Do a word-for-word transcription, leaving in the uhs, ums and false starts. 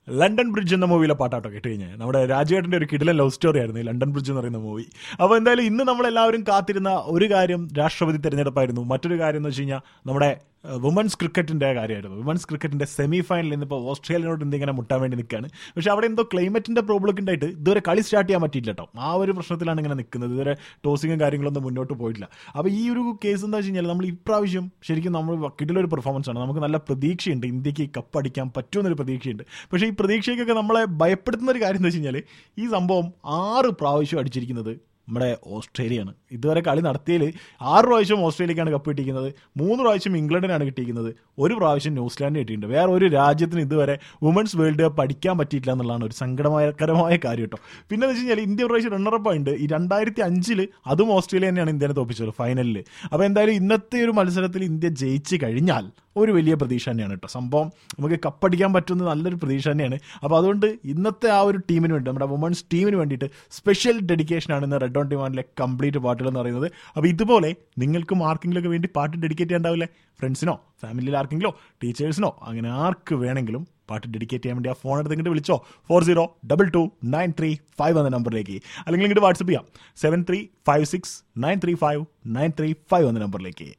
London bridge എന്ന മൂവിയിലെ പാട്ടാട്ടോ കേട്ട് കഴിഞ്ഞാൽ നമ്മുടെ രാജേട്ടൻ്റെ ഒരു കിടിലൻ ലവ് സ്റ്റോറി ആയിരുന്നു ഈ ലണ്ടൻ ബ്രിഡ്ജ് എന്ന് പറയുന്ന മൂവി. അപ്പോൾ എന്തായാലും ഇന്ന് നമ്മളെല്ലാവരും കാത്തിരുന്ന ഒരു കാര്യം രാഷ്ട്രപതി തിരഞ്ഞെടുപ്പായിരുന്നു. മറ്റൊരു കാര്യം എന്ന് വെച്ച് കഴിഞ്ഞാൽ നമ്മുടെ വുമൻസ് ക്രിക്കറ്റിൻ്റെ കാര്യമായിരുന്നു. വുമൻസ് ക്രിക്കറ്റിൻ്റെ സെമി ഫൈനലിൽ ഇന്നിപ്പോൾ ഓസ്ട്രേലിയനോട് ഇന്ത്യ ഇങ്ങനെ മുട്ടാൻ വേണ്ടി നിൽക്കുകയാണ്. പക്ഷേ അവിടെ എന്തോ ക്ലൈമറ്റിൻ്റെ പ്രോബ്ലം ഒക്കെ ഉണ്ടായിട്ട് ഇതുവരെ കളി സ്റ്റാർട്ട് ചെയ്യാൻ പറ്റിയില്ല കേട്ടോ. ആ ഒരു പ്രശ്നത്തിലാണ് ഇങ്ങനെ നിൽക്കുന്നത്. ഇതുവരെ ടോസിങ്ങും കാര്യങ്ങളൊന്നും മുന്നോട്ട് പോയിട്ടില്ല. അപ്പോൾ ഈ ഒരു കേസ് എന്താ വെച്ച് കഴിഞ്ഞാൽ നമ്മൾ ഇപ്രാവശ്യം ശരിക്കും നമ്മൾ കിടിലൊരു പെർഫോമൻസ് ആണ്. നമുക്ക് നല്ല പ്രതീക്ഷയുണ്ട്, ഇന്ത്യക്ക് കപ്പ് അടിക്കാൻ പറ്റുമെന്നൊരു പ്രതീക്ഷയുണ്ട്. പക്ഷേ ഈ പ്രതീക്ഷയ്ക്കൊക്കെ നമ്മളെ ഭയപ്പെടുത്തുന്ന ഒരു കാര്യം എന്ന് വെച്ച് കഴിഞ്ഞാൽ ഈ സംഭവം ആറ് പ്രാവശ്യം അടിച്ചിരിക്കുന്നത് നമ്മുടെ ഓസ്ട്രേലിയയാണ്. ഇതുവരെ കളി നടത്തിയതിൽ ആറ് പ്രാവശ്യം ഓസ്ട്രേലിയക്കാണ് കപ്പ് കിട്ടിയിരിക്കുന്നത്, മൂന്ന് പ്രാവശ്യം ഇംഗ്ലണ്ടിനാണ് കിട്ടിയിരിക്കുന്നത്, ഒരു പ്രാവശ്യം ന്യൂസിലാൻഡിന് കിട്ടിയിട്ടുണ്ട്. വേറെ ഒരു രാജ്യത്തിന് ഇതുവരെ വുമൻസ് വേൾഡ് കപ്പ് അടിക്കാൻ പറ്റിയിട്ടില്ല എന്നുള്ളതാണ് ഒരു സങ്കടകരമായ കാര്യം കേട്ടോ. പിന്നെ എന്ന് വെച്ച് കഴിഞ്ഞാൽ ഇന്ത്യ പ്രാവശ്യം റണ്ണറപ്പ് ആയിട്ടുണ്ട്. ഈ രണ്ടായിരത്തി അഞ്ചിൽ അതും ഓസ്ട്രേലിയ തന്നെയാണ് ഇന്ത്യനെ തോപ്പിച്ചത് ഫൈനലിൽ. അപ്പോൾ എന്തായാലും ഇന്നത്തെ ഒരു മത്സരത്തിൽ ഇന്ത്യ ജയിച്ച് കഴിഞ്ഞാൽ ഒരു വലിയ പ്രതീക്ഷ തന്നെയാണ് കേട്ടോ. സംഭവം നമുക്ക് കപ്പടിക്കാൻ പറ്റുന്ന നല്ലൊരു പ്രതീക്ഷ തന്നെയാണ്. അപ്പോൾ അതുകൊണ്ട് ഇന്നത്തെ ആ ഒരു ടീമിന് വേണ്ടി, നമ്മുടെ വുമൻസ് ടീമിന് വേണ്ടിയിട്ട് സ്പെഷ്യൽ ഡെഡിക്കേഷനാണ് ഇന്ന് റെഡ് ഓൺ ഡിമാൻഡിലെ കംപ്ലീറ്റ് പാട്ടുകൾ എന്ന് പറയുന്നത്. അപ്പോൾ ഇതുപോലെ നിങ്ങൾക്കും ആർക്കെങ്കിലുമൊക്കെ വേണ്ടി പാട്ട് ഡെഡിക്കേറ്റ് ചെയ്യാണ്ടാവില്ലേ? ഫ്രണ്ട്സിനോ ഫാമിലിയിൽ ആർക്കെങ്കിലോ ടീച്ചേഴ്സിനോ അങ്ങനെ ആർക്ക് വേണമെങ്കിലും പാട്ട് ഡെഡിക്കേറ്റ് ചെയ്യാൻ വേണ്ടി ആ ഫോൺ എടുത്ത് ഇങ്ങോട്ട് വിളിച്ചോ four zero double two nine three five എന്ന നമ്പറിലേക്ക്, അല്ലെങ്കിൽ ഇങ്ങോട്ട് വാട്സപ്പ് ചെയ്യാം seven three five six nine three five nine three five എന്ന നമ്പറിലേക്ക്.